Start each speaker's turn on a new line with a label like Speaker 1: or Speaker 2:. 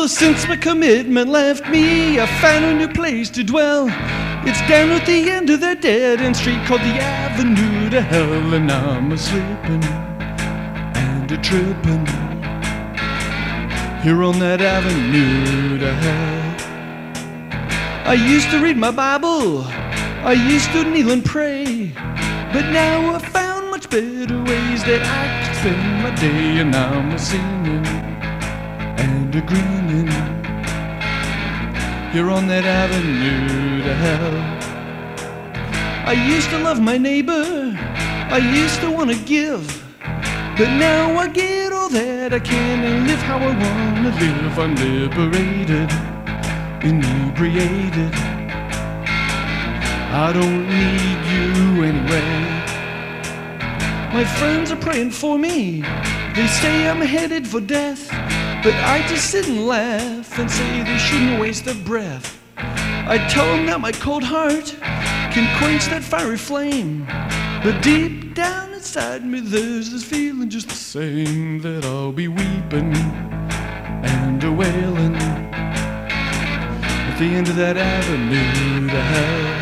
Speaker 1: since my commitment left me, I found a new place to dwell. It's down at the end of that dead-end street called the Avenue to Hell, and I'm a-slipping and a-tripping here on that Avenue to Hell. I used to read my Bible, I used to kneel and pray, but now I've found much better ways that I can spend my day, and I'm a-singing and a-grinning here on that Avenue to Hell. I used to love my neighbor, I used to want to give, but now I get all that I can and live how I want to live. I'm liberated, inebriated, I don't need you anyway. My friends are praying for me, they say I'm headed for death, but I just sit and laugh and say they shouldn't waste their breath. I tell them that my cold heart can quench that fiery flame, but deep down inside me there's this feeling just the same, that I'll be weeping and a-wailing at the end of that Avenue to Hell.